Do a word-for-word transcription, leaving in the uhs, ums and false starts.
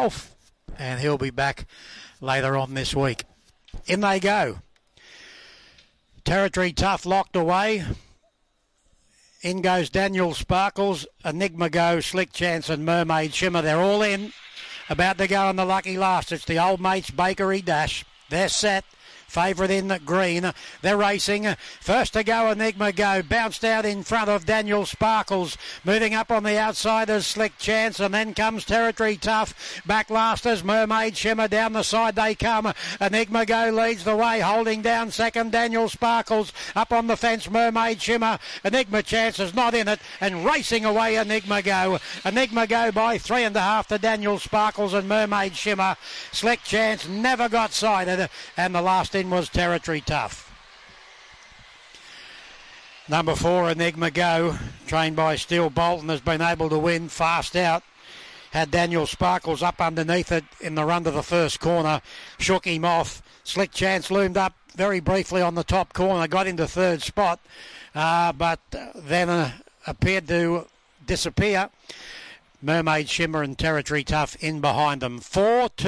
golf, and he'll be back later on this week. In they go. Territory Tough locked away. In goes Daniel Sparkles, Enigma Go, Slick Chance and Mermaid Shimmer. They're all in. About to go on the lucky last. It's the Old Mates Bakery Dash. They're set. Favourite in the green. They're racing. First to go, Enigma Go. Bounced out in front of Daniel Sparkles. Moving up on the outside is Slick Chance. And then comes Territory Tough. Back last is Mermaid Shimmer. Down the side they come. Enigma Go leads the way. Holding down second, Daniel Sparkles. Up on the fence, Mermaid Shimmer. Enigma Chance is not in it. And racing away, Enigma Go. Enigma Go by three and a half to Daniel Sparkles and Mermaid Shimmer. Slick Chance never got sighted. And the last in was Territory Tough. Number four, Enigma Go, trained by Steele Bolton, has been able to win fast out. Had Daniel Sparkles up underneath it in the run to the first corner, shook him off. Slick Chance loomed up very briefly on the top corner, got into third spot, uh, but then uh, appeared to disappear. Mermaid Shimmer and Territory Tough in behind them. Four, two.